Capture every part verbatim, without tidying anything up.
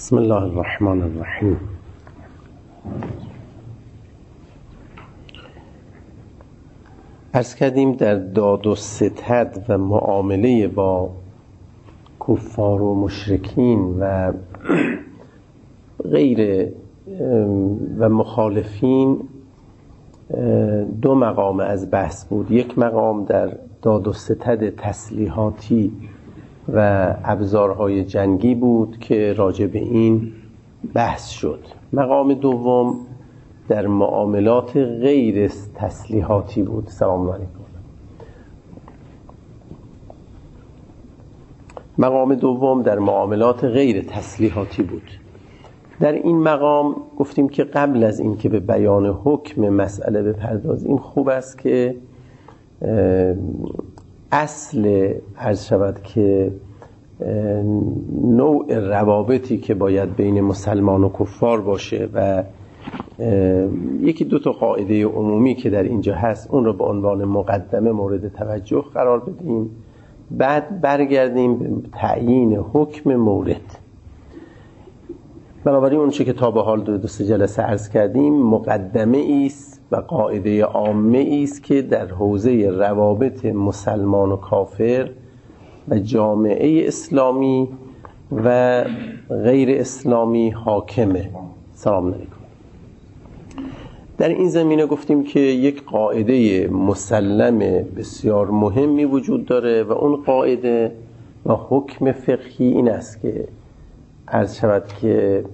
بسم الله الرحمن الرحیم. عرض کردیم در داد و ستد و معامله با کفار و مشرکین و غیر و مخالفین دو مقام از بحث بود. یک مقام در داد و ستد تسلیحاتی و ابزارهای جنگی بود که راجع به این بحث شد. مقام دوم در معاملات غیر تسلیحاتی بود. سلام علیکم. مقام دوم در معاملات غیر تسلیحاتی بود. در این مقام گفتیم که قبل از این که به بیان حکم مسئله بپردازیم خوب است که اصل عرض شود که نوع روابطی که باید بین مسلمان و کفار باشه و یکی دو تا قاعده عمومی که در اینجا هست اون رو به عنوان مقدمه مورد توجه قرار بدیم، بعد برگردیم به تعیین حکم مورد. بنابراین اون چه که تا به حال دو دو سه جلسه عرض کردیم مقدمه است و قاعده عامه است که در حوزه روابط مسلمان و کافر و جامعه اسلامی و غیر اسلامی حاکمه. سلام علیکم. در این زمینه گفتیم که یک قاعده مسلم بسیار مهمی وجود داره و اون قاعده و حکم فقهی این است که عرض شود که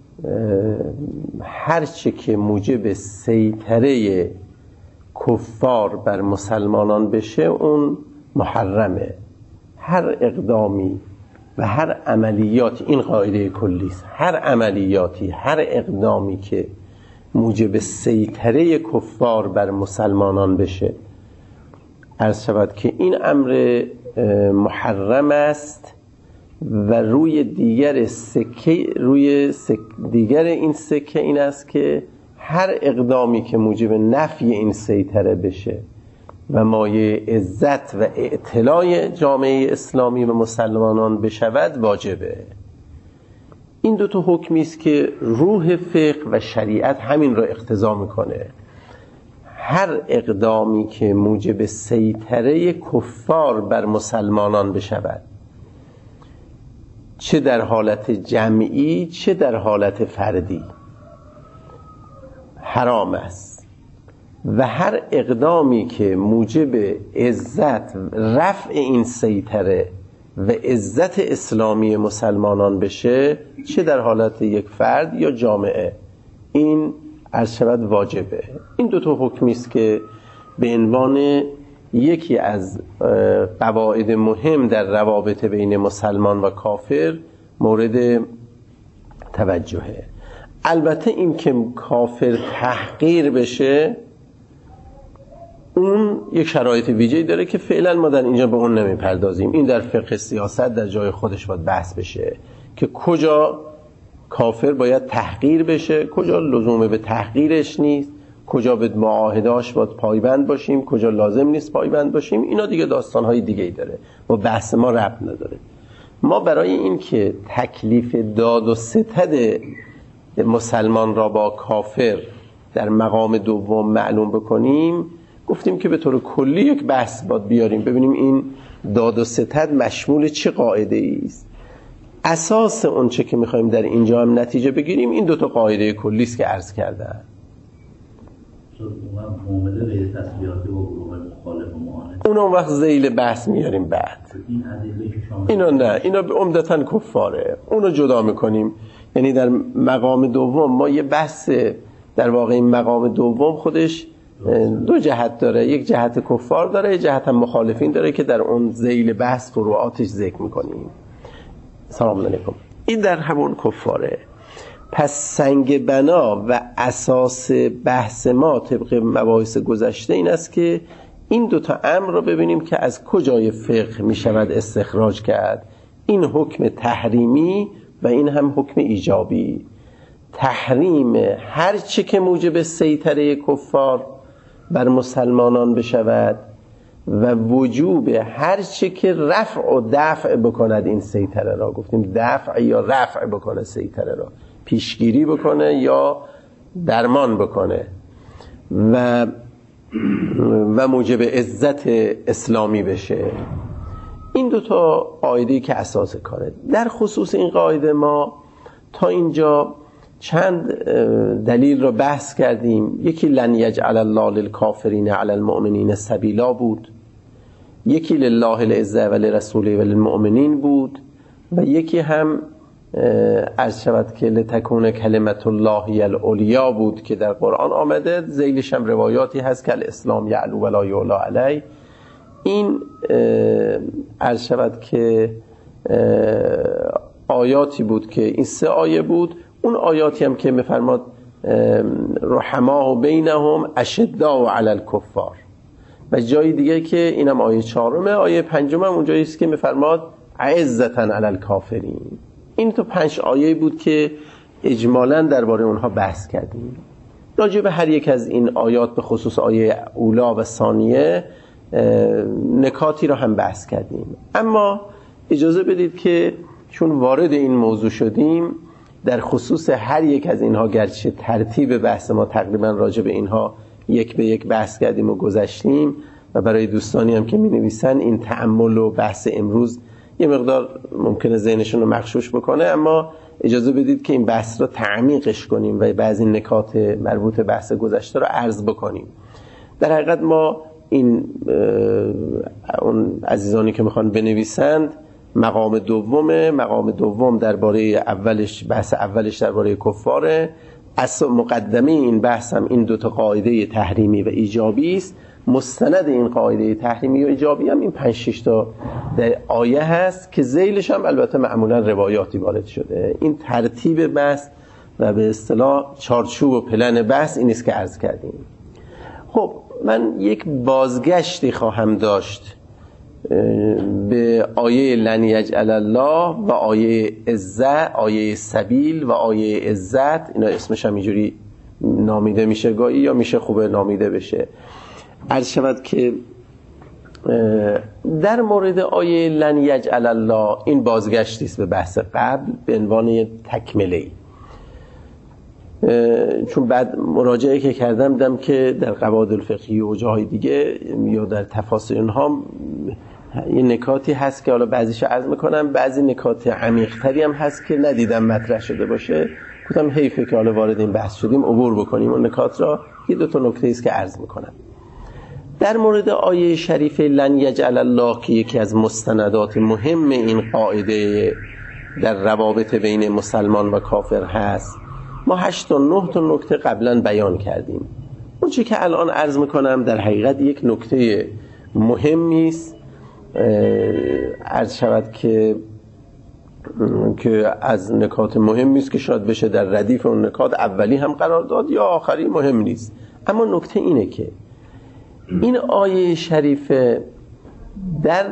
هر چه که موجب سیطره کفار بر مسلمانان بشه اون محرمه. هر اقدامی و هر عملیات، این قاعده کلی است، هر عملیاتی هر اقدامی که موجب سیطره کفار بر مسلمانان بشه عرض شود که این امر محرم است و روی دیگر سکه روی سک دیگر این سکه این است که هر اقدامی که موجب نفی این سیطره بشه و مایه عزت و اعتلاء جامعه اسلامی و مسلمانان بشود واجبه. این دو تا حکمی است که روح فقه و شریعت همین را اقتضا میکنه. هر اقدامی که موجب سیطره کفار بر مسلمانان بشود، چه در حالت جمعی چه در حالت فردی، حرام است. و هر اقدامی که موجب عزت رفع این سیطره و عزت اسلامی مسلمانان بشه، چه در حالت یک فرد یا جامعه، این عرض شود واجبه. این دو تا حکمی است که به عنوان یکی از قواعد مهم در روابط بین مسلمان و کافر مورد توجهه. البته این که کافر تحقیر بشه اون یک شرایط ویژه‌ای داره که فعلا ما در اینجا به اون نمیپردازیم. این در فقه سیاست در جای خودش باید بحث بشه که کجا کافر باید تحقیر بشه، کجا لزوم به تحقیرش نیست، کجا به معاهدهاش باید پایبند باشیم، کجا لازم نیست پایبند باشیم. اینا دیگه داستان‌های دیگه‌ای داره، با بحث ما ربط نداره. ما برای این که تکلیف داد و ستد مسلمان را با کافر در مقام دوم معلوم بکنیم گفتیم که به طور کلی یک بحث باید بیاریم، ببینیم این داد و ستد مشمول چه قاعده است. اساس اون چه که میخوایم در اینجا هم نتیجه بگیریم این دو تا قاعده کلی است که عرض کردم. معامله غیر تسلیحاتی با گروه مخالف و معاند اون اون وقت ذیل بحث میاریم بعد. این ادله که شما اینا نه، اینا عمدتاً کفاره، اونو جدا میکنیم. یعنی در مقام دوم ما یه بحث، در واقع این مقام دوم خودش دو جهت داره، یک جهت کفار داره، یک جهت هم مخالفین داره که در اون ذیل بحث فروعاتش ذکر میکنیم. سلام علیکم. این در همون کفاره. پس سنگ بنا و اساس بحث ما طبق مباحث گذشته این است که این دوتا امر رو ببینیم که از کجای فقه می شود استخراج کرد. این حکم تحریمی و این هم حکم ایجابی. تحریم هر چه که موجب سیطره کفار بر مسلمانان بشود و وجوب هر چه که رفع و دفع بکند این سیطره را. گفتیم دفع یا رفع بکنه سیطره را، پیشگیری بکنه یا درمان بکنه و و موجب عزت اسلامی بشه. این دوتا قاعده‌ای که اساس کاره. در خصوص این قاعده ما تا اینجا چند دلیل رو بحث کردیم. یکی لن یجعل الله للکافرین علی المؤمنین سبیلا بود، یکی لله العزة و لرسوله و للمؤمنین بود، و یکی هم عرض شود که لتکون کلمت الله هی العلیا بود که در قرآن آمده. ذیلش هم روایاتی هست که الاسلام یعلو ولا یعلا علی. این عرض شود که آیاتی بود که این سه آیه بود. اون آیاتی هم که میفرماد رحماء بینهم اشداء علی الکفار، و جای دیگه که اینم آیه چهارمه. آیه پنجم هم اونجایی است که میفرماد عزتا علی الکافرین. این تو پنج آیه بود که اجمالاً درباره اونها بحث کردیم. راجع به هر یک از این آیات به خصوص آیه اولا و ثانیه نکاتی را هم بحث کردیم. اما اجازه بدید که چون وارد این موضوع شدیم در خصوص هر یک از اینها، گرچه ترتیب بحث ما تقریبا راجع به اینها یک به یک بحث کردیم و گذشتیم، و برای دوستانی هم که می نویسن این تأمل و بحث امروز یه مقدار ممکنه ذهنشون رو مغشوش بکنه، اما اجازه بدید که این بحث رو تعمیقش کنیم و بعضی نکات مربوط به بحث گذشته رو عرض بکنیم. در حقیقت ما این اون عزیزانی که میخوان بنویسند مقام دومه. مقام دوم درباره اولش، بحث اولش درباره کفاره. اصل مقدمه این بحث هم این دوتا قاعده تحریمی و ایجابی است. مستند این قاعده تحریمی و ایجابی هم این پنج شش تا آیه هست که ذیلش هم البته معمولا روایاتی وارد شده. این ترتیب بحث و به اصطلاح چارچوب و پلن بحث این است که عرض کردیم. خب من یک بازگشتی خواهم داشت به آیه لن یجعل الله و آیه عزة، آیه سبیل و آیه عزت. اینا اسمش هم اینجوری نامیده میشه گاهی، یا میشه خوبه نامیده بشه. عرض شود که در مورد آیه لن یجعل الله این بازگشتی است به بحث قبل به عنوان تکمله‌ای، چون بعد مراجعه که کردم دیدم که در قواعد الفقهی و جاهای دیگه یا در تفاسیر اینها یه نکاتی هست که حالا بعضیش عرض میکنم، بعضی نکات عمیق‌تری هم هست که ندیدم مطرح شده باشه. گفتم حیفه که حالا وارد این بحث شدیم عبور بکنیم اون نکات را. یه دو تا نکته است که عرض میکنم. در مورد آیه شریف لن یجعل الله که یکی از مستندات مهم این قاعده در روابط بین مسلمان و کافر هست، ما هشت تا نه تا نکته قبلا بیان کردیم. اون چی که الان عرض میکنم در حقیقت یک نکته مهمی است، عرض شود که که از نکات مهمی است که شاید بشه در ردیف اون نکات اولی هم قرار داد یا آخری، مهم نیست. اما نکته اینه که این آیه شریفه در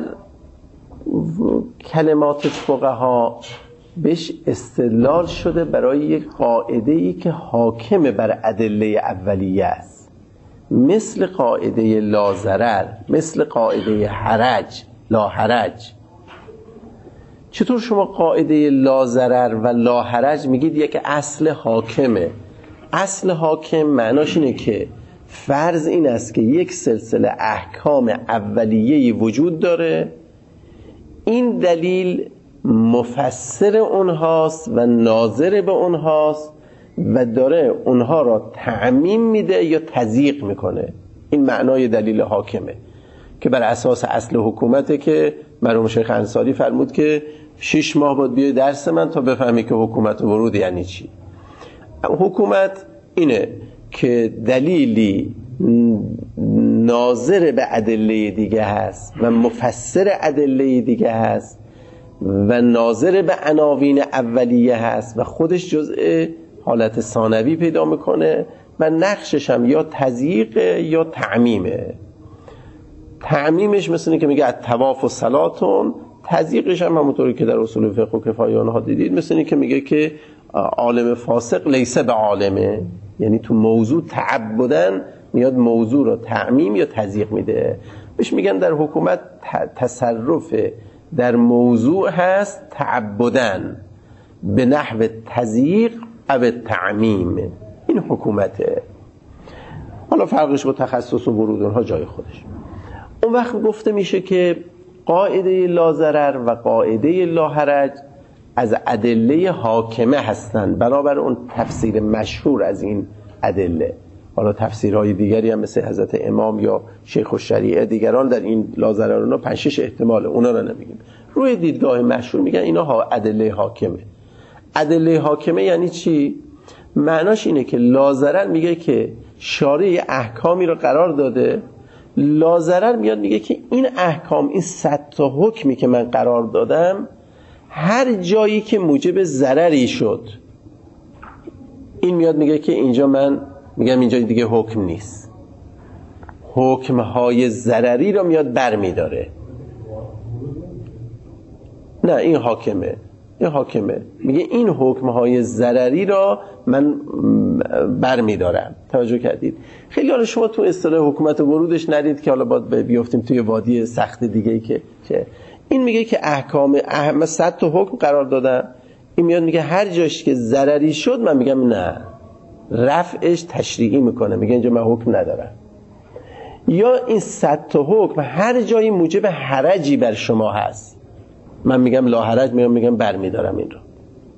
کلمات فقها بهش استدلال شده برای یک قاعده‌ای که حاکم بر ادله اولیه است، مثل قاعده لا ضرر، مثل قاعده حرج لا حرج. چطور شما قاعده لا ضرر و لا حرج میگید یک اصل حاکمه؟ اصل حاکم معناش اینه که فرض این است که یک سلسله احکام اولیه‌ای وجود داره، این دلیل مفسر اونهاست و ناظر به اونهاست و داره اونها را تعمیم میده یا تضییق میکنه. این معنای دلیل حاکمه که بر اساس اصل حکومته که مرحوم شیخ انصاری فرمود که شش ماه باید بیای درس من تا بفهمی که حکومت ورود یعنی چی. حکومت اینه که دلیلی ناظر به ادله دیگه هست و مفسر ادله دیگه هست و ناظر به عناوین اولیه هست و خودش جزء حالت ثانوی پیدا میکنه و نقشش هم یا تضییق یا تعمیمه. تعمیمش مثل اینه که میگه الطواف و صلاتون، تضییقش هم همونطوری که در اصول فقه و کفایه آنها دیدید مثل اینه که میگه که عالم فاسق لیسه به عالمه، یعنی تو موضوع تعبدن میاد موضوع رو تعمیم یا تضییق میده. بهش میگن در حکومت تصرف در موضوع هست تعبدن به نحو تضییق او تعمیم. این حکومته. حالا فرقش با تخصص و ورود اونها جای خودش. اون وقت گفته میشه که قاعده لا ضرر و قاعده لا حرج از ادله حاکمه هستند، بنابر اون تفسیر مشهور از این ادله. حالا تفسیرهای دیگری هم مثل حضرت امام یا شیخ الشریعه دیگران در این لا ضرر اونا پنج شش احتماله، اونا رو نمیگیم. روی دیدگاه مشهور میگن اینا ها ادله حاکمه. ادله حاکمه یعنی چی؟ معناش اینه که لا ضرر میگه که شارع احکامی رو قرار داده، لا ضرر میاد میگه که این احکام، این صد تا حکمی که من قرار دادم، هر جایی که موجب ضرری شد، این میاد میگه که اینجا من میگم اینجا دیگه حکم نیست، حکمهای ضرری رو میاد بر میداره. نه این حاکمه، این حاکمه میگه این حکمهای ضرری را من بر میدارم. توجه کردید؟ خیلی حالا شما تو اصطلاح حکومت ورودش ندید که حالا باید بیافتیم توی وادی سخت دیگه که چه. این میگه که احکام اهم صد تا حکم قرار دادم، این میاد میگه هر جاش که ضرری شد من میگم نه، رفعش تشریعی میکنه، میگه اینجا من حکم ندارم. یا این صد تا حکم هر جایی موجب حرجی بر شما هست، من میگم لا حرج، میگم میگم برمیدارم این رو.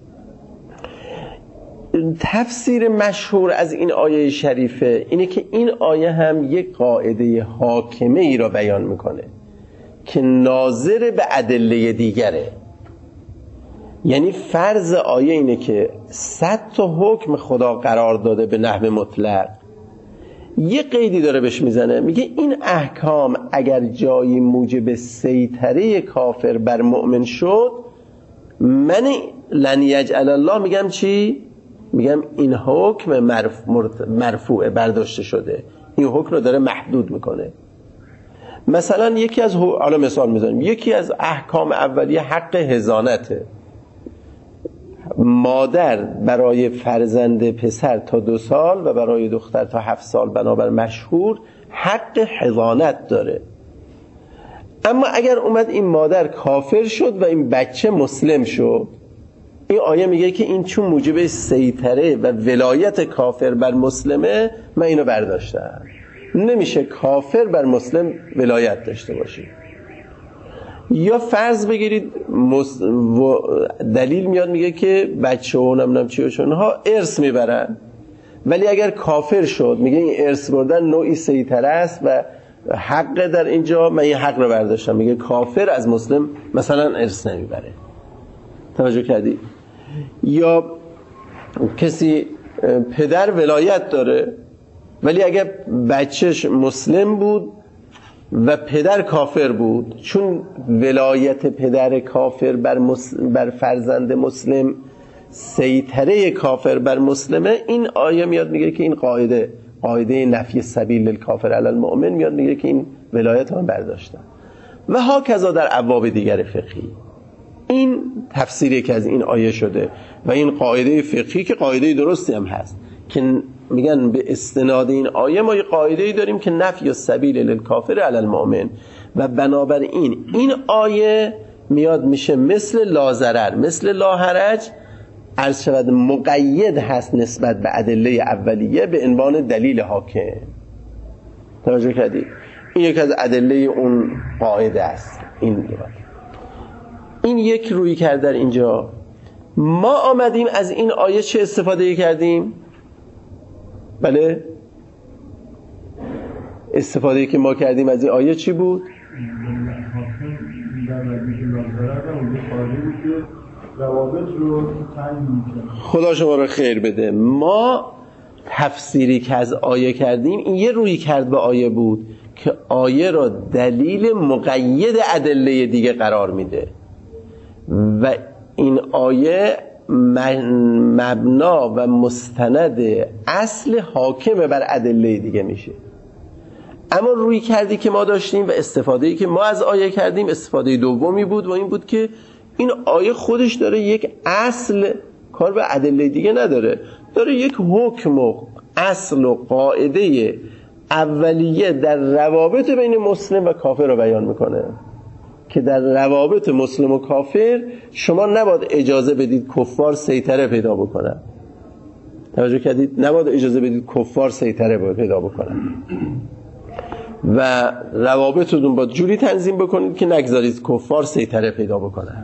تفسیر مشهور از این آیه شریفه اینه که این آیه هم یک قاعده حاکمه ای را بیان میکنه که ناظر به ادله دیگره. یعنی فرض آیه اینه که صد تا حکم خدا قرار داده به نحو مطلق، یه قیدی داره بهش میزنه، میگه این احکام اگر جایی موجب سیطره کافر بر مؤمن شد، من لن یجعل الله میگم چی؟ میگم این حکم مرفوع برداشته شده، این حکم رو داره محدود میکنه. مثلا یکی از حالا مثال میزنیم، یکی از احکام اولیه حق حضانته. مادر برای فرزند پسر تا دو سال و برای دختر تا هفت سال بنابر مشهور حق حضانت داره. اما اگر اومد این مادر کافر شد و این بچه مسلم شد، این آیه میگه که این چون موجب سیطره و ولایت کافر بر مسلمه، من اینو برداشتم. نمیشه کافر بر مسلم ولایت داشته باشه. یا فرض بگیرید مس... و... دلیل میاد میگه که بچه و نمیدونم چی و چونها ارث میبرن، ولی اگر کافر شد میگه این ارث بردن نوعی سیطره است و حق در اینجا، من این حق رو برداشتم. میگه کافر از مسلم مثلا ارث نمیبره. توجه کردی؟ یا کسی پدر ولایت داره، ولی اگر بچهش مسلم بود و پدر کافر بود، چون ولایت پدر کافر بر, مسلم بر فرزند مسلم سیطره کافر بر مسلمه، این آیه میاد میگه که این قاعده قاعده نفی سبیل الکافر علی المؤمن میاد میگه که این ولایت هم برداشتن. و ها کذا در ابواب دیگر فقهی. این تفسیری که از این آیه شده و این قاعده فقهی که قاعده درستی هم هست که میگن به استناد این آیه ما یه قاعده‌ای داریم که نفی سبیل للکافر علی المؤمن، و بنابراین این آیه میاد میشه مثل لا ضرر مثل لا حرج، عرض شود مقید هست نسبت به ادله اولیه به عنوان دلیل حاکم. توجه کردید؟ این یکی از ادله اون قاعده است. این این یک روی کرد. در اینجا ما آمدیم از این آیه چه استفاده کردیم؟ بله، استفاده که ما کردیم از این آیه چی بود؟ خدا شما رو خیر بده. ما تفسیری که از آیه کردیم این یه روی کرد به آیه بود که آیه را دلیل مقید ادله دیگه قرار میده و این آیه مبنا و مستند اصل حاکم بر ادله دیگه میشه. اما روی کردی که ما داشتیم و استفاده‌ای که ما از آیه کردیم استفاده دومی بود و این بود که این آیه خودش داره یک اصل، کار به ادله دیگه نداره، داره یک حکم و اصل و قاعده اولیه در روابط بین مسلم و کافر رو بیان میکنه که در روابط مسلم و کافر شما نباید اجازه بدید کفار سیطره پیدا بکنن. توجه کردید؟ نباید اجازه بدید کفار سیطره پیدا بکنن و روابطتون باید جوری تنظیم بکنید که نگذارید کفار سیطره پیدا بکنن.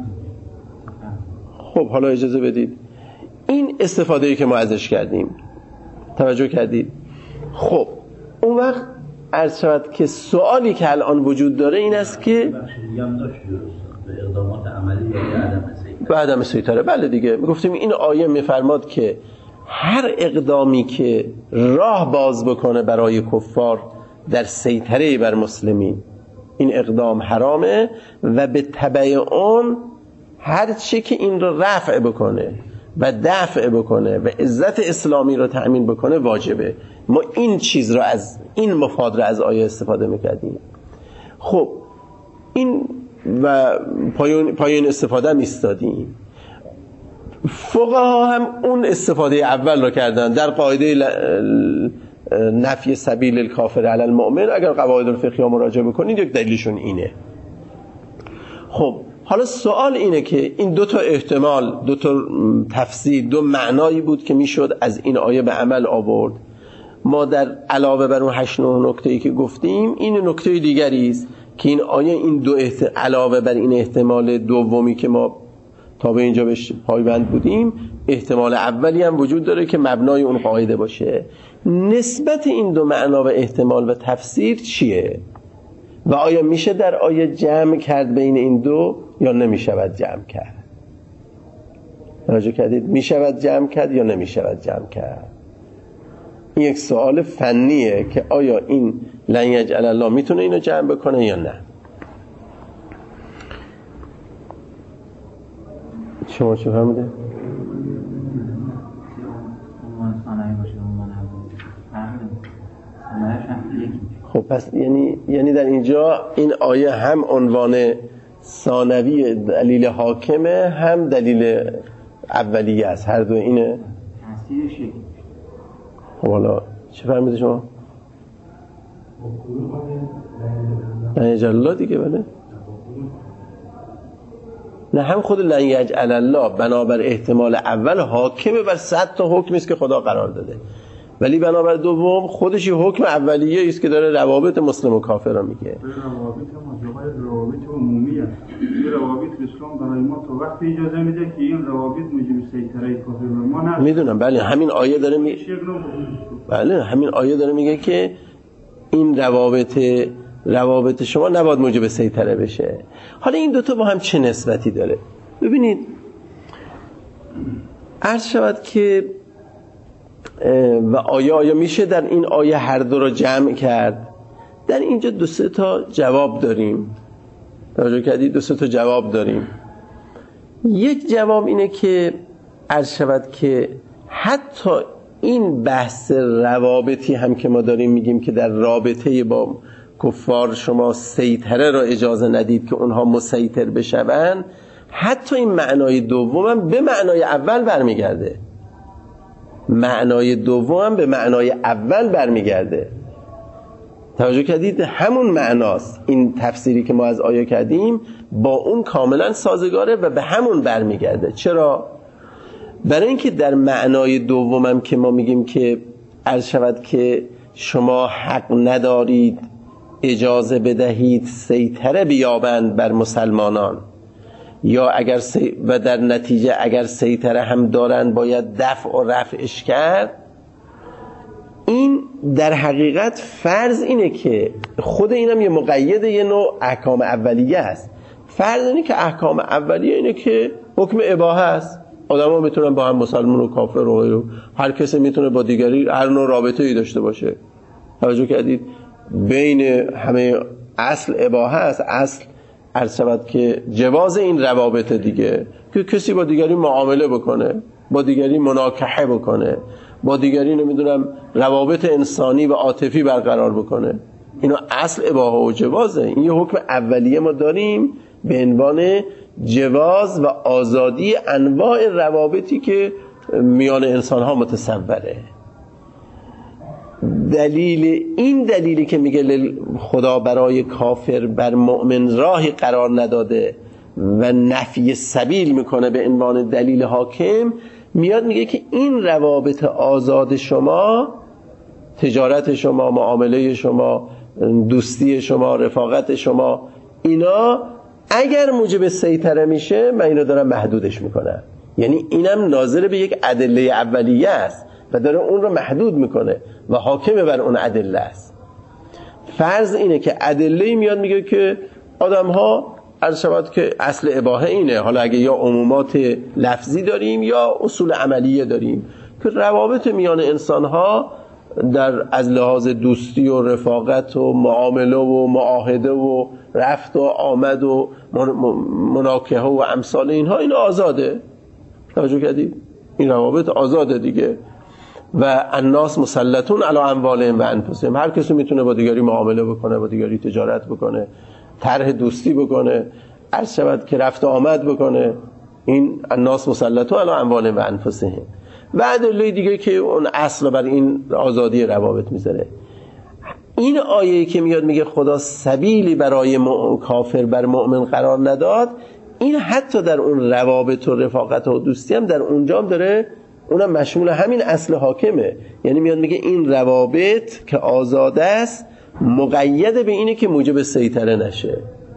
خب حالا اجازه بدید این استفاده‌ای که ما ازش کردیم، توجه کردید؟ خب اون وقت عرض شود که سوالی که الان وجود داره این است که به اقدامات عملی یا عدم سیطره. به عدم سیطره. بله دیگه میگفتیم این آیه میفرماد که هر اقدامی که راه باز بکنه برای کفار در سیطره بر مسلمین این اقدام حرامه و به تبع اون هر چی که این رو رفع بکنه و دفع بکنه و عزت اسلامی رو تأمین بکنه واجبه. ما این چیز رو از این مفاد رو از آیه استفاده میکردیم. خب این و پایان پایان استفاده هم ایستادیم. فقها هم اون استفاده اول رو کردن در قاعده نفی سبیل الکافر علی المؤمن. اگر قواعد الفقهی مراجعه بکنید یک دلیلشون اینه. خب حالا سوال اینه که این دو تا احتمال، دو تا تفسیر، دو معنایی بود که میشد از این آیه به عمل آورد. ما در علاوه بر اون هشت نه نکته‌ای که گفتیم این نکته دیگری است که این آیه این دو احت... علاوه بر این احتمال دومی که ما تا به اینجا بهش پایبند بودیم، احتمال اولی هم وجود داره که مبنای اون قاعده باشه. نسبت این دو معنا و احتمال و تفسیر چیه؟ و آیا میشه در آیه جمع کرد بین این دو یا نمیشود جمع کرد؟ راجع کردید میشود جمع کرد یا نمیشود جمع کرد؟ این یک سوال فنیه که آیا این لن یجعل الله میتونه اینو جمع بکنه یا نه. شما چه فهمیده؟ خب پس یعنی یعنی در اینجا این آیه هم عنوان ثانوی دلیل حاکمه هم دلیل اولیه است. هر دو اینه. خب حالا چه فهمیده شما؟ لن یجعل الله دیگه. بله نه، هم خود لن یجعل الله بنابر احتمال اول حاکمه بر صد تا حکمی است که خدا قرار داده، ولی بنابر دوم خودش حکم اولیه است که داره روابط مسلم و کافر را میگه. روابط ما روابط عمومی است. روابط اسلام برای ما تا وقتی اجازه میده که این روابط موجب سیطره کافر ما نه. میدونم بله، همین آیه داره میگه. بله همین آیه داره میگه که این روابط روابط شما نباید موجب سیطره بشه. حالا این دوتا با هم چه نسبتی داره؟ ببینید عرض شود که و آیا آیا میشه در این آیه هر دو را جمع کرد؟ در اینجا دو سه تا جواب داریم. توجه کردید؟ دو سه تا جواب داریم. یک جواب اینه که عرض شود که حتی این بحث روابطی هم که ما داریم میگیم که در رابطه با کفار شما سیطره را اجازه ندید که اونها مسیطر بشون، حتی این معنای دوم به معنای اول برمیگرده. معنای دوم به معنای اول برمیگرده. توجه کردید؟ همون معناست. این تفسیری که ما از آیه کردیم با اون کاملا سازگاره و به همون برمیگرده. چرا؟ برای اینکه در معنای دومم که ما میگیم که عرض شود که شما حق ندارید اجازه بدهید سیطره بیابند بر مسلمانان، یا اگر سی و در نتیجه اگر سیطره هم دارند باید دفع و رفعش کرد، این در حقیقت فرض اینه که خود اینم یه مقید یه نوع احکام اولیه است. فرض اینه که احکام اولیه اینه که حکم اباحه است. آدم ها میتونن با هم مسلمان و کافر و هر کسی میتونه با دیگری هر نوع رابطه ای داشته باشه. توجه کردید؟ بین همه اصل اباحه است. اصل عرض شود که جواز این روابط دیگه، که کسی با دیگری معامله بکنه، با دیگری مناکحه بکنه، با دیگری نمیدونم روابط انسانی و عاطفی برقرار بکنه. اینو اصل اباحه و جوازه. این یه حکم اولیه ما داریم به عنوان جواز و آزادی انواع روابطی که میان انسان ها متصوره. دلیل این دلیلی که میگه خدا برای کافر بر مؤمن راهی قرار نداده و نفی سبیل میکنه به عنوان دلیل حاکم، میاد میگه که این روابط آزاد شما، تجارت شما، معامله شما، دوستی شما، رفاقت شما، اینا اگر موجب سیطره میشه من اینو دارم محدودش میکنم. یعنی اینم ناظر به یک ادله اولیه است و داره اون رو محدود میکنه و حاکم بر اون ادله است. فرض اینه که ادله میاد میگه که آدم ها عرض شود که اصل اباحه اینه، حالا اگه یا عمومات لفظی داریم یا اصول عملیه داریم که روابط میان انسان ها در از لحاظ دوستی و رفاقت و معامله و معاهده و رفت و آمد و مناکحه و امثال اینها، این آزاده. توجه کردید؟ این روابط آزاده دیگه. و الناس مسلطون علی اموالهم و انفسهم، هر کسی میتونه با دیگری معامله بکنه، با دیگری تجارت بکنه، طرح دوستی بکنه، عرض شود که رفت و آمد بکنه. این الناس مسلطون علی اموالهم و انفسهم. و ادله دیگه که اون اصل بر این آزادی روابط میذاره. این آیه که میاد میگه خدا سبیلی برای کافر بر مؤمن قرار نداد، این حتی در اون روابط و رفاقت و دوستی هم در اونجا هم داره، اونم مشمول همین اصل حاکمه. یعنی میاد میگه این روابط که آزاده است مقید به اینه که موجب سیطره نشه.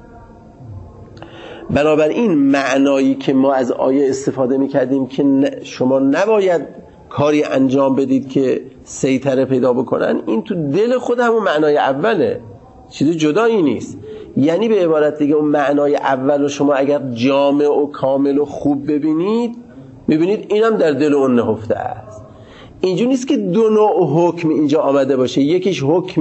بنابراین معنایی که ما از آیه استفاده میکردیم که شما نباید کاری انجام بدید که سیطره پیدا بکنن، این تو دل خود همون معنای اوله، چیز جدایی نیست. یعنی به عبارت دیگه اون معنای اول رو شما اگر جامع و کامل و خوب ببینید، ببینید اینم در دل اون نهفته است. اینجوری نیست که دو نوع حکم اینجا آمده باشه، یکیش حکم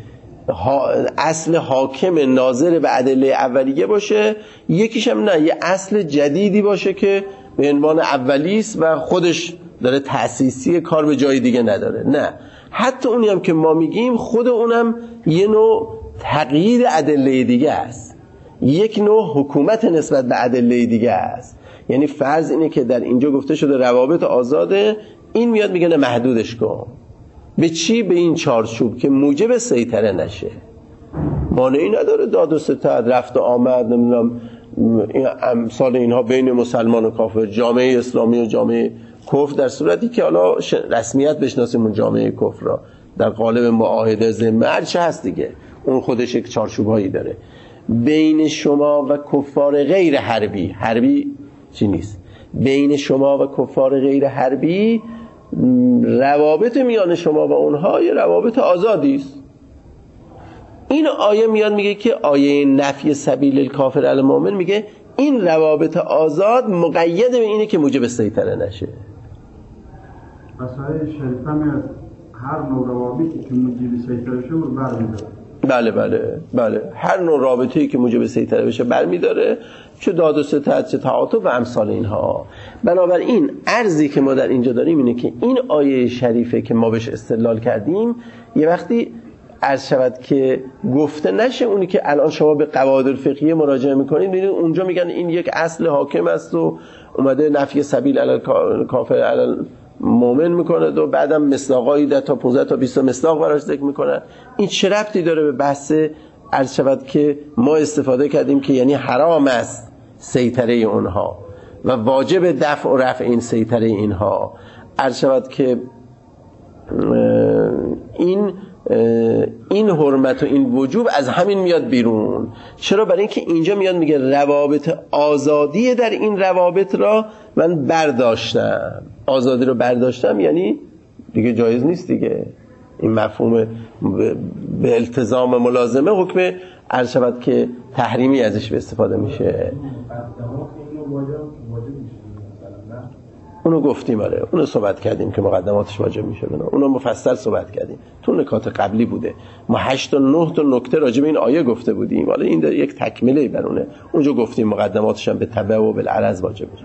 اصل حاکم ناظر به ادله اولیه باشه، یکیش هم نه، یه اصل جدیدی باشه که به عنوان اولیست و خودش داره تأسیسی، کار به جای دیگه نداره. نه، حتی اونی هم که ما میگیم خود اونم یه نوع تغییر ادله دیگه است، یک نوع حکومت نسبت به ادله دیگه است. یعنی فرض اینه که در اینجا گفته شده روابط آزاده، این میاد میگه نه محدودش کن. به چی؟ به این چارچوب که موجب سیطره نشه. مانعی نداره داد و ستد، رفت و آمد، نمیدونم امثال اینها بین مسلمان و کافر، جامعه اسلامی و جامعه کفر، در صورتی که حالا رسمیت بشناسیم اون جامعه کفر را در قالب معاهده ذمه هر چه هست دیگه، اون خودش یک چارچوبایی داره. بین شما و کفار غیر حربی، حربی چی نیست، بین شما و کفار غیر حربی روابط میان شما و اونها یه روابط آزادی است. این آیه میاد میگه که آیه نفی سبیل الکافر علی المؤمن میگه این روابط آزاد مقید به اینه که موجب سیطره نشه. پس آیه شریفه میاد هر نوع روابطی که موجب سیطره شه رو برمی‌داره. بله بله بله، هر نوع رابطه‌ای که موجب سیطره بشه برمی‌داره، چه داد و ستد، چه تعاطف و امثال اینها. بنابراین عرضی که ما در اینجا داریم اینه که این آیه شریفه که ما بهش استدلال کردیم یه وقتی عرض شود که گفته نشه اونی که الان شما به قواعد الفقهیه مراجعه میکنید، ببینید اونجا میگن این یک اصل حاکم است و اومده نفی سبیل علی کافر علی مومن میکنه و بعدم مصداقایی ده تا پانزده تا بیست مصداق براش ذکر میکنن. این چه ربطی داره به بحث عرض شود که ما استفاده کردیم که یعنی حرام است سیطره اونها و واجب دفع و رفع این سیطره اینها. عرض شود که این این حرمت و این وجوب از همین میاد بیرون. چرا؟ برای اینکه اینجا میاد میگه روابط آزادی در این روابط را من برداشتم. آزادی رو برداشتم یعنی دیگه جایز نیست دیگه. این مفهوم به التزام ملازمه حکم عرض شود که تحریمی ازش به استفاده میشه. اونو گفتیم، آره اونو صحبت کردیم که مقدماتش واجب میشه بنا. اونو مفصل صحبت کردیم تو نکات قبلی بوده. ما هشت تا نه تا نکته راجع به این آیه گفته بودیم، حالا این یک تکمیله برونه. اونجا گفتیم مقدماتش هم به تبع و بالعرض واجب میشه.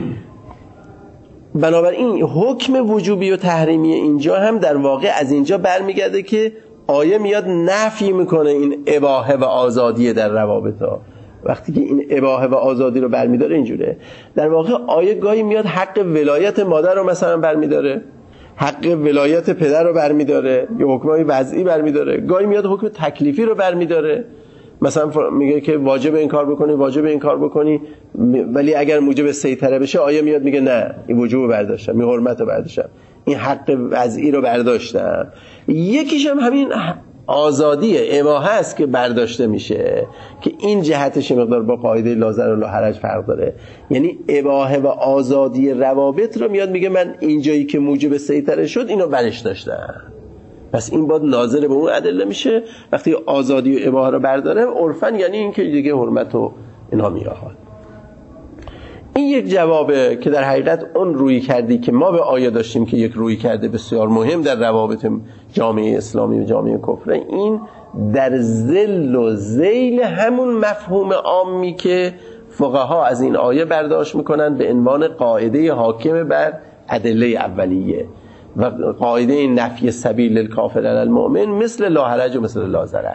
بنابراین حکم وجوبی و تحریمی اینجا هم در واقع از اینجا برمیگرده که آیه میاد نفی میکنه این اباحه و آزادی در روابط ها. وقتی که این اباحه و آزادی رو برمیداره اینجوره. در واقع آیه گاهی میاد حق ولایت مادر رو مثلا برمیداره، حق ولایت پدر رو برمیداره یا حکمای وضعی برمیداره، گاهی میاد حکم تکلیفی رو برمیداره، مثلا میگه که واجب این کار بکنی، واجب این کار بکنی، ولی اگر موجب سیطره بشه آیه میاد میگه نه این وجوب برداشتم، این حرمت رو برداشتم، این حق وضعی رو برداشتم. یکیش هم همین آزادیه، اباحه است که برداشته میشه که این جهتش مقدار با قاعده لا ضرر ولا حرج فرق داره. یعنی اباحه و آزادی روابط رو میاد میگه من اینجایی که موجب سیطره شد اینو برش داشتم، پس این باید ناظر به اون ادله میشه. وقتی آزادی و اباحه رو برداره عرفاً یعنی این که دیگه حرمت و اینها میاد. این یک جوابه که در حقیقت اون روی کردی که ما به آیه داشتیم که یک روی کرده بسیار مهم در روابط جامعه اسلامی و جامعه کفره، این در ذل و ذیل همون مفهوم عامی که فقها از این آیه برداشت میکنن به عنوان قاعده حاکم بر ادله اولیه و قاعده نفی سبیل الکافر علی المؤمن مثل لا حرج و مثل لا ضرر.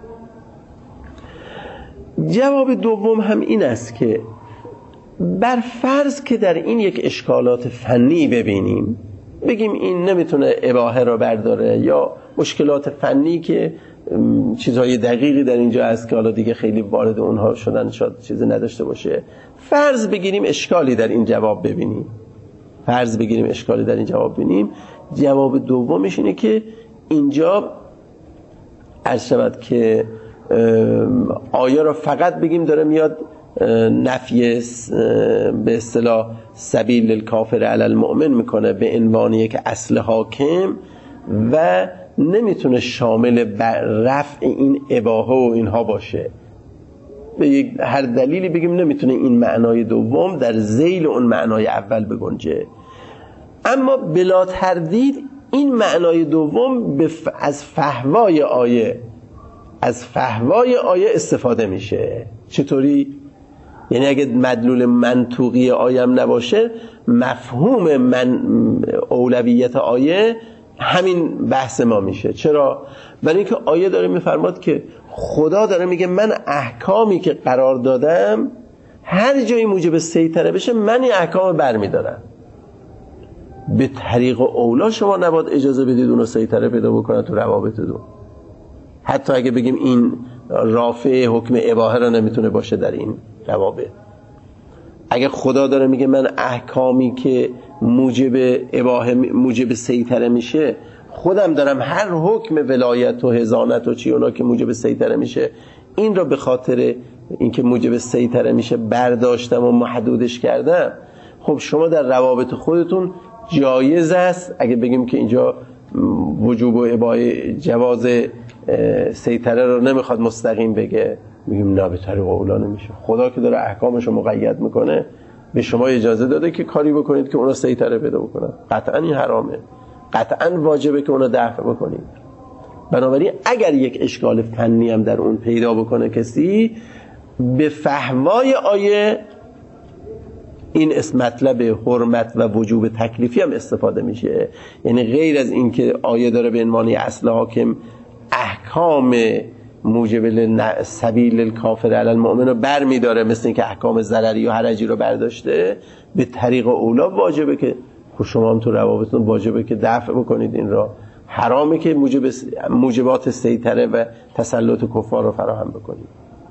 جواب دوم هم این است که بر فرض که در این یک اشکالات فنی ببینیم، بگیم این نمیتونه اباحه را برداره یا مشکلات فنی که چیزهای دقیقی در اینجا هست که حالا دیگه خیلی وارد اونها شدن شاید چیزی نداشته باشه، فرض بگیریم اشکالی در این جواب ببینیم فرض بگیریم اشکالی در این جواب ببینیم جواب دومش اینه که اینجا عرض شود که آیه را فقط بگیم داره میاد نفی به اصطلاح سبیل الکافر علی المؤمن میکنه به عنوان یک اصل حاکم و نمیتونه شامل رفع این اباحه و اینها باشه. به یک هر دلیلی بگیم نمیتونه این معنای دوم در ذیل اون معنای اول بگنجه. اما بلا تردید این معنای دوم از فحوای آیه از فحوای آیه استفاده میشه. چطوری؟ یعنی اگه مدلول منطوقی آیه هم نباشه، مفهوم من اولویت آیه همین بحث ما میشه. چرا؟ برای اینکه آیه داره میفرماد که خدا داره میگه من احکامی که قرار دادم هر جایی موجب سیطره بشه من این احکام برمیدارم. به طریق اولا شما نباید اجازه بدید اونو سیطره پیدا بکنن تو روابطتون، حتی اگه بگیم این رافع حکم اباحه را نمیتونه باشه در این روابط. اگه خدا داره میگه من احکامی که موجب اباحه موجب سیطره میشه خودم دارم هر حکم ولایت و حضانت و چی اونا که موجب سیطره میشه این را به خاطر اینکه موجب سیطره میشه برداشتم و محدودش کردم، خب شما در روابط خودتون جایز است اگه بگیم که اینجا وجوب و اباحه جواز سیطره رو نمیخواد مستقیم بگه، میگیم نه به طریق اولا نمیشه. خدا که داره احکامش رو مقید میکنه به شما اجازه داده که کاری بکنید که اونا سیطره پیدا بکنن. قطعا این حرامه، قطعا واجبه که اونا دفع بکنید. بنابراین اگر یک اشکال فنی هم در اون پیدا بکنه کسی، به فحوای آیه این اسم مطلب حرمت و وجوب تکلیفی هم استفاده میشه. یعنی غیر از این که آیه داره به عنوان اصل حاکم احکام موجب سبیل الکافر علی المؤمن رو بر می داره، مثل این که احکام ضرری و حرجی رو برداشته، به طریق اولا واجبه که شما هم تو روابطتون واجبه که دفع بکنید این را. حرامه که موجب موجبات سیطره و تسلط کفار رو فراهم بکنید.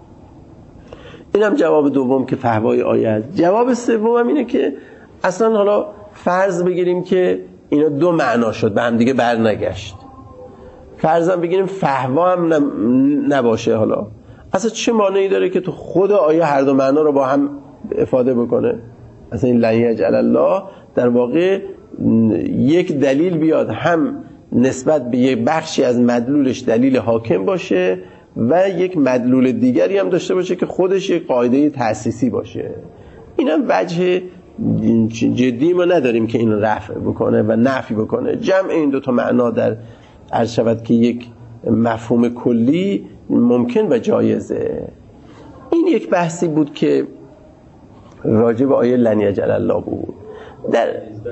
این هم جواب دوم که فحوای آیه است. جواب سوم هم اینه که اصلا حالا فرض بگیریم که اینا دو معنا شد، به هم دیگه بر نگشت. فرضاً بگیریم فحوا هم نباشه، حالا اصلا چه مانعی داره که تو خود آیه هر دو معنا رو با هم افاده بکنه؟ اصلا این لن یجعل الله در واقع یک دلیل بیاد هم نسبت به یک بخشی از مدلولش دلیل حاکم باشه و یک مدلول دیگری هم داشته باشه که خودش یک قاعده تأسیسی باشه. اینم وجه جدی ما نداریم که این رفع بکنه و نفی بکنه. جمع این دو تا معنا در عرض شود که یک مفهوم کلی ممکن و جایزه. این یک بحثی بود که راجع به آیه لن یجعل الله بود. در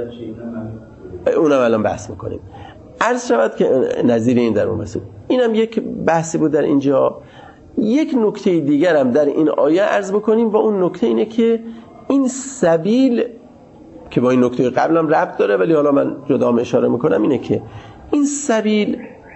اونم الان بحث میکنیم. عرض شود که نظیر این در اون مسئله اینم یک بحثی بود در اینجا. یک نکته دیگر هم در این آیه عرض بکنیم و اون نکته اینه که این سبیل که با این نکته قبلم ربط داره ولی حالا من جدا اشاره میکنم، اینه که این سبیل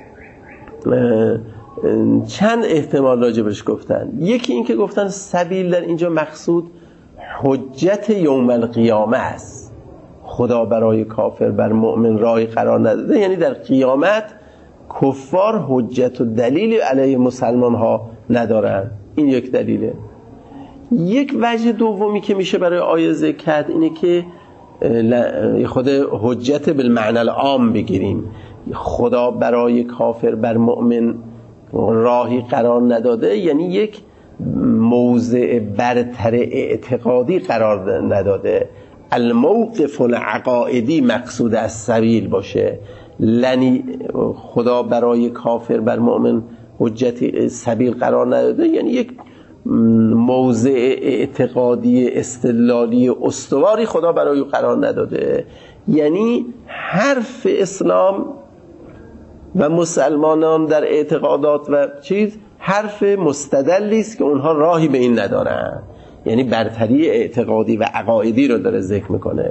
چند احتمال راجبش گفتن. یکی این که گفتن سبیل در اینجا مقصود حجت یوم القیامه است. خدا برای کافر بر مؤمن راهی قرار نداده، یعنی در قیامت کفار حجت و دلیلی علیه مسلمان ها ندارن. این یک دلیله. یک وجه دومی که میشه برای آیه ذکر کرد اینه که خود حجت بالمعنی العام بگیریم. خدا برای کافر بر مؤمن راهی قرار نداده، یعنی یک موضع برتر اعتقادی قرار نداده. الموقف العقائدی مقصود از سبیل باشه. لنی خدا برای کافر بر مؤمن حجت سبیل قرار نداده، یعنی یک موضع اعتقادی استدلالی استواری خدا برای قرار نداده. یعنی حرف اسلام و مسلمانان در اعتقادات و چیز حرف مستدلی است که اونها راهی به این ندارن. یعنی برتری اعتقادی و عقایدی رو داره ذکر میکنه.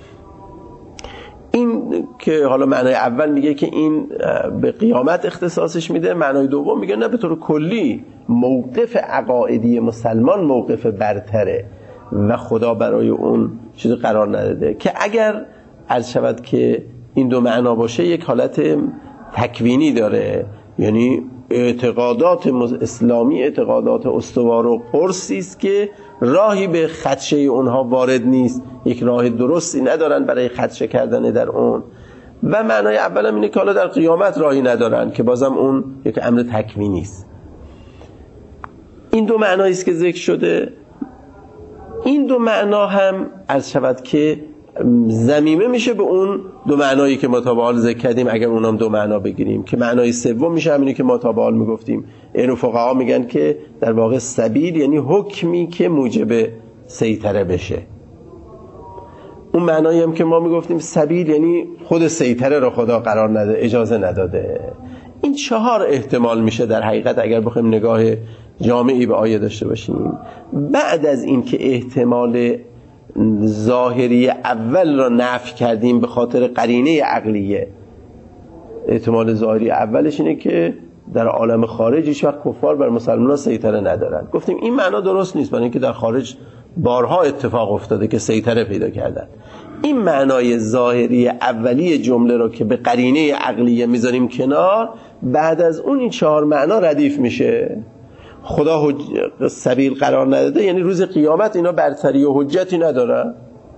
این که حالا معنای اول میگه که این به قیامت اختصاصش میده، معنای دوم میگه نه، به طور کلی موقف عقایدی مسلمان موقف برتره و خدا برای اون چیزی قرار نداده. که اگر عرض شود که این دو معنا باشه یک حالت تکوینی داره، یعنی اعتقادات اسلامی اعتقادات استوار و قرصی است که راهی به خدشه اونها وارد نیست، یک راه درستی ندارن برای خدشه کردن در اون. و معنای اول هم اینه که حالا در قیامت راهی ندارن که بازم اون یک امر تکوینی است. این دو معنایی است که ذکر شده. این دو معنا هم عرض شود که ضمیمه میشه به اون دو معنایی که ما تا به حال ذکر کردیم، اگر اونام دو معنا بگیریم، که معنای سوم میشه همینی که ما تا به حال میگفتیم. این فقها میگن که در واقع سبیل یعنی حکمی که موجب سیطره بشه. اون معنایی هم که ما میگفتیم سبیل یعنی خود سیطره رو خدا قرار نده، اجازه نداده. این چهار احتمال میشه در حقیقت اگر بخوایم نگاه جامعی به آیه داشته باشیم. بعد از این که احتمال ظاهری اول را نفی کردیم به خاطر قرینه عقلیه، احتمال ظاهری اولش اینه که در عالم خارج هیچ وقت کفار بر مسلمانان سیطره ندارن. گفتیم این معنا درست نیست، برای اینکه در خارج بارها اتفاق افتاده که سیطره پیدا کردن. این معنای ظاهری اولی جمله رو که به قرینه عقلیه میذاریم کنار، بعد از اون این چهار معنا ردیف میشه. خدا حج... سبیل قرار نداده، یعنی روز قیامت اینا برتری و حجتی ندارن.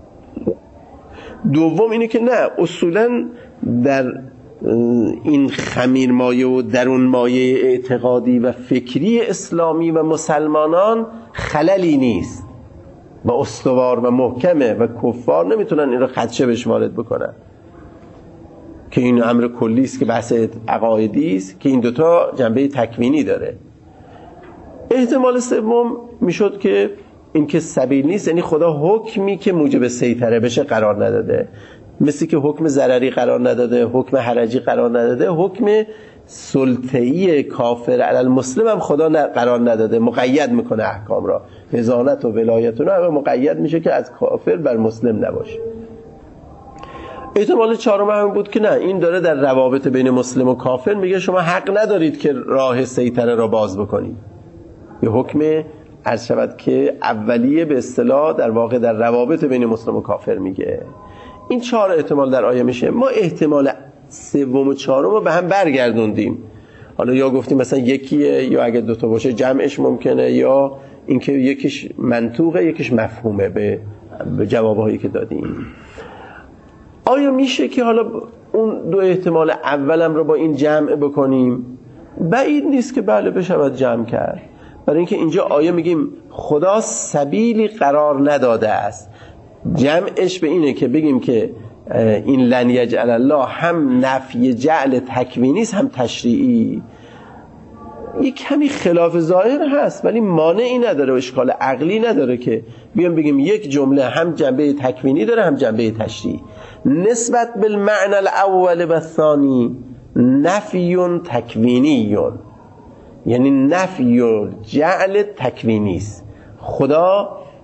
دوم اینه که نه، اصولا در این خمیر مایه و درون مایه اعتقادی و فکری اسلامی و مسلمانان خللی نیست و استوار و محکمه و کفار نمیتونن این رو خدشه بهش وارد بکنن، که این امر کلی است که بحث عقایدی است که این دوتا جنبه تکوینی داره. احتمال سوم میشد که این که سبیل نیست، یعنی خدا حکمی که موجب سیطره بشه قرار نداده، مثل که حکم ضرری قرار نداده، حکم حرجی قرار نداده، حکم سلطه‌ای کافر علی المسلم هم خدا قرار نداده، مقید میکنه احکام را، حضانت و ولایت و همه مقید میشه که از کافر بر مسلم نباشه. احتمال چهارم هم بود که نه، این داره در روابط بین مسلم و کافر میگه شما حق ندارید که راه سیطره را باز بکنید. یه حکم عرض شود که اولیه به اصطلاح در واقع در روابط بین مسلم و کافر میگه. این چهار احتمال در آیه میشه. ما احتمال سوم و چهارم رو به هم برگردوندیم. حالا یا گفتیم مثلا یکیه، یا اگه دوتا باشه جمعش ممکنه، یا اینکه یکیش منطوقه یکیش مفهومه به به جوابهایی که دادیم. آیا میشه که حالا اون دو احتمال اولم رو با این جمع بکنیم؟ بعید نیست که بله بشود جمع کرد، برای اینکه اینجا آیه میگیم خدا سبیلی قرار نداده است. جمعش به اینه که بگیم که این لن یجعل الله هم نفی جعل تکوینی است هم تشریعی. یک کمی خلاف ظاهر هست ولی مانعی نداره و اشکال عقلی نداره که بیام بگیم یک جمله هم جنبه تکوینی داره هم جنبه تشریعی. نسبت بالمعنى الاول و الثانی نفی تکوینی، یعنی نفی جعل تکوینی است. خدا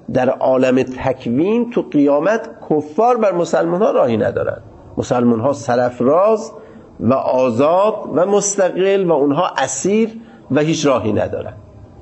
در عالم تکوین تو قیامت کفار بر مسلمان ها راهی ندارن. مسلمان ها سرفراز و آزاد و مستقل و اونها اسیر و هیچ راهی ندارن.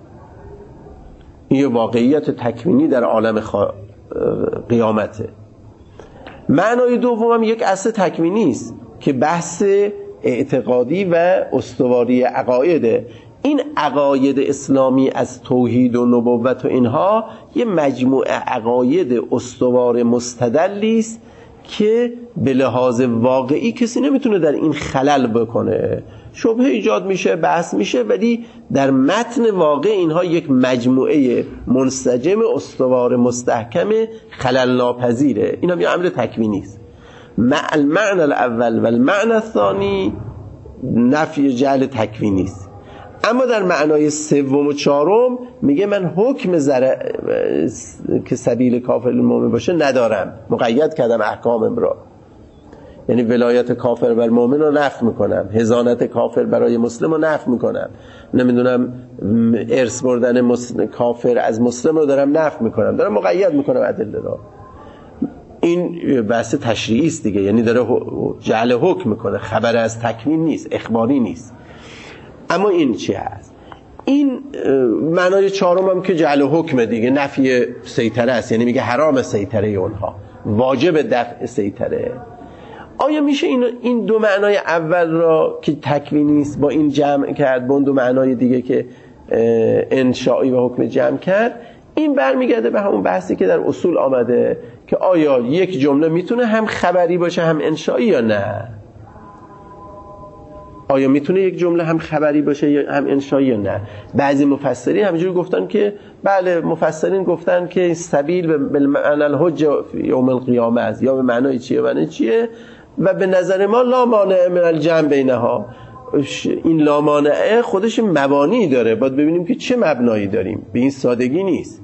این واقعیت تکوینی در عالم خوا... قیامته. معنای دوم یک اصل تکوینی است که بحث اعتقادی و استواری عقایده. این عقاید اسلامی از توحید و نبوت و اینها یه مجموعه عقاید استوار مستدلی است که به لحاظ واقعی کسی نمیتونه در این خلل بکنه. شبهه ایجاد میشه، بحث میشه، ولی در متن واقع اینها یک مجموعه منسجم استوار مستحکم خلل ناپذیره. این هم یه امر تکوینی است. مع المعنى الاول و المعنى الثانی نفی جعل تکوینی است. اما در معنای سوم و چهارم میگه من حکم زر... که سبیل کافر المؤمن باشه ندارم، مقید کردم احکامم را. یعنی ولایت کافر بر مؤمن رو نفی میکنم، حضانت کافر برای مسلم رو نفی میکنم، نمیدونم ارث بردن مسلم... کافر از مسلم رو دارم نفی میکنم، دارم مقید میکنم ادله را. این بحث تشریعی است دیگه، یعنی داره جعل حکم میکنه، خبر از تکوین نیست، اخباری نیست. اما این چی هست؟ این معنای چهارم هم که جعل حکم دیگه، نفی سیطره است، یعنی میگه حرام سیطره اونها، واجب دفع سیطره. آیا میشه این این دو معنای اول را که تکوینی است با این جمع کرد با اون دو معنای دیگه که انشائی و حکم جمع کرد؟ این برمیگرده به همون بحثی که در اصول آمده که آیا یک جمله میتونه هم خبری باشه هم انشائی یا نه؟ آیا میتونه یک جمله هم خبری باشه یا هم انشائی یا نه؟ بعضی مفسرین همینجوری گفتن که بله، مفسرین گفتن که سبیل به معنی الحجه یوم القیامه است، یا به معنای چیه معنی چیه، و به نظر ما لا مانع من الجمع بینها. این لا مانع خودش مبانی داره، باید ببینیم که چه مبنایی داریم، به این سادگی نیست.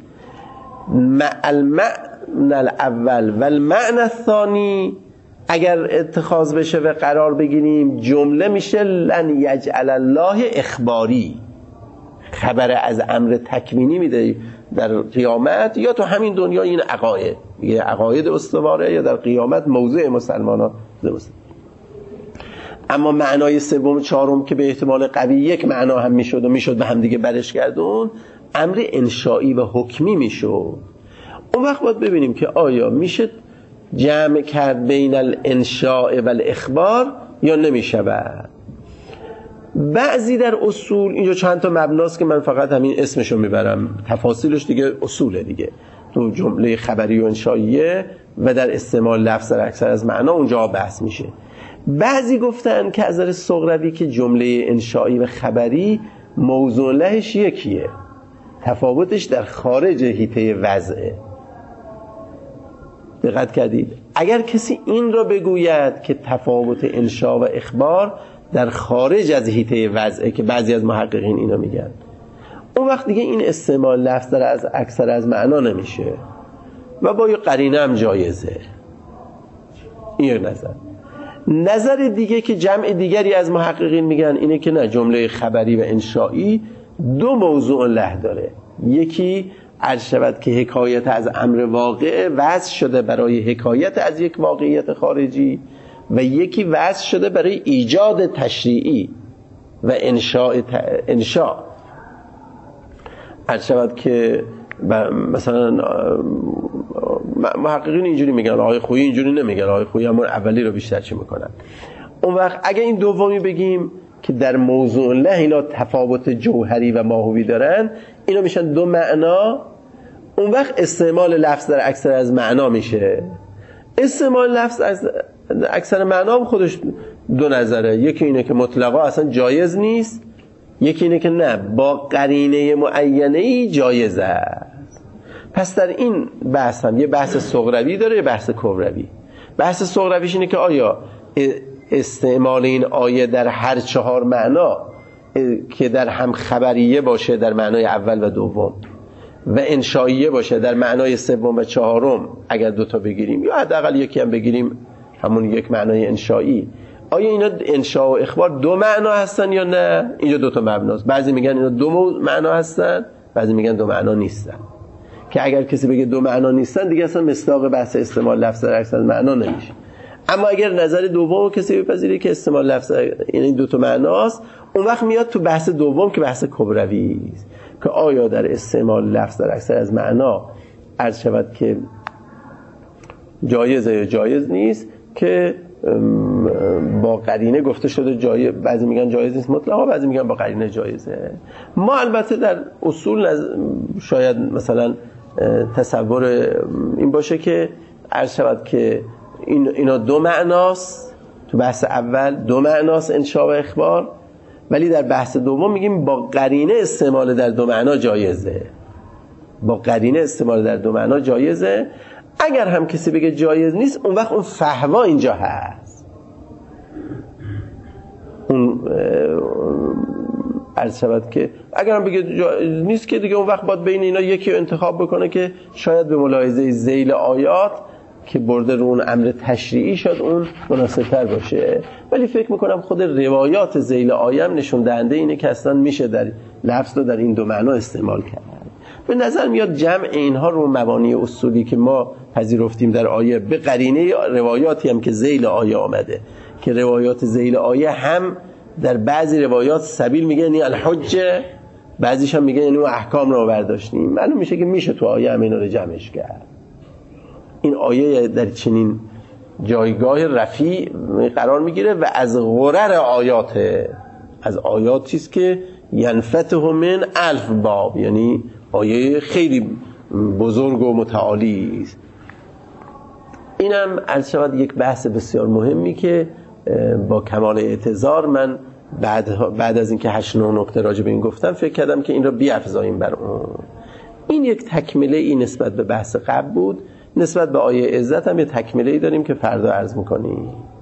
المعنى الاول و المعنى الثانی اگر اتخاذ بشه و قرار بگیریم، جمله میشه لن یجعل الله اخباری، خبر از امر تکوینی میده در قیامت یا تو همین دنیا. این عقاید یه عقاید استواره، یا در قیامت موضع مسلمانان درست. اما معنای سوم و چهارم که به احتمال قوی یک معنا هم میشد و میشد به هم دیگه برش گردون، امر انشائی و حکمی میشد. اون وقت باید ببینیم که آیا میشه جمع کرد بین الانشاء و الاخبار یا نمیشود. بعضی در اصول، اینجا چند تا مبناست که من فقط همین اسمشو میبرم، تفاصیلش دیگه اصوله دیگه، تو جمله خبری و انشائیه و در استعمال لفظ در اکثر از معنا اونجا بحث میشه. بعضی گفتن که از نظر سغروی که جمله انشائی و خبری موضوع لهش یکیه، تفاوتش در خارج حیطه وضعه. دقت کردید؟ اگر کسی این را بگوید که تفاوت انشاء و اخبار در خارج از حیطه وضعه، که بعضی از محققین اینا میگن، اون وقت دیگه این استعمال لفظ در از اکثر از معنا نمیشه و با یه قرینه هم جایزه. این نظر. نظر دیگه که جمع دیگری از محققین میگن اینه که نه، جمله خبری و انشائی دو موضوع له داره. یکی عرض شود که حکایت از امر واقع وضع شده برای حکایت از یک واقعیت خارجی، و یکی وضع شده برای ایجاد تشریعی و انشاء انشاء. عرض شود که مثلا محققین اینجوری میگن، آقای خویی اینجوری نمیگن، آقای خویی همون اولی رو بیشتر چی میکنن. اون وقت اگه این دومی بگیم که در موضوع له اینا تفاوت جوهری و ماهوی دارن، اینا میشن دو معنا. اون وقت استعمال لفظ در اکثر از معنا میشه. استعمال لفظ از اکثر معنا هم خودش دو نظره، یکی اینه که مطلقا اصلا جایز نیست، یکی اینه که نه، با قرینه معینه‌ای جایز است. پس در این بحث هم یه بحث صغروی داره، یه بحث کبروی. بحث صغرویش اینه که آیا استعمال این آیه در هر چهار معنا که در هم خبریه باشه در معنای اول و دوم و انشائیه باشه در معنای سوم و چهارم، اگر دوتا بگیریم یا حداقل یکی هم بگیریم همون یک معنای انشائی، آیا اینا انشاء و اخبار دو معنا هستن یا نه؟ اینجا دوتا مبناست. بعضی میگن اینا دو معنا هستن، بعضی میگن دو معنا نیستن. که اگر کسی بگه دو معنا نیستن دیگه اصلا مصداق بحث استعمال لفظ در عکس از معنا نمیشه. اما اگر نظر دوم کسی بپذیره که استعمال لفظ یعنی دو تا معناست، اون وقت میاد تو بحث دوم که بحث کبروی است که آیا در استعمال لفظ در عکس از معنا عرض شود که جایزه یا جایز نیست، که با قرینه گفته شده جایز، بعضی میگن جایز نیست مطلقا، بعضی میگن با قرینه جایزه. ما البته در اصول نز... شاید مثلا تصور این باشه که عرض شود که این اینا دو معناست، تو بحث اول دو معناست انشاء و اخبار، ولی در بحث دوم میگیم با قرینه استعمال در دو معنا جایزه، با قرینه استعمال در دو معنا جایزه. اگر هم کسی بگه جایز نیست، اون وقت اون فحوا اینجا هست، اون عرض شود که اگر هم بگه جایز نیست که دیگه اون وقت باید بین اینا یکی رو انتخاب بکنه که شاید به ملاحظه ذیل آیات که برده رو اون امر تشریعی شد اون مناسب‌تر باشه. ولی فکر میکنم خود روایات ذیل آیه هم نشون دهنده اینه که اصلا میشه در لفظ رو در این دو معنا استعمال کرد. به نظر میاد جمع اینها رو مبانی اصولی که ما پذیرفتیم در آیه به قرینه روایاتی هم که ذیل آیه آمده، که روایات ذیل آیه هم در بعضی روایات سبیل میگه یعنی الحجه، بعضیش هم میگه یعنی احکام رو برداشتیم. معلوم میشه که میشه تو آیه هم اینا رو جمعش کرد. این آیه در چنین جایگاه رفیع قرار میگیره و از غرر آیات، از آیاتی است که ینفتح من الف باب، یعنی آیه خیلی بزرگ و متعالی است. اینم عرض شود یک بحث بسیار مهمی که با کمال اعتذار من بعد بعد از اینکه هشت نه نکته راجع به این گفتم فکر کردم که این را بیافزاییم بر اون. این یک تکمله ای نسبت به بحث قبل بود. نسبت به آیه عزت هم یه تکمله ای داریم که فردا عرض میکنیم.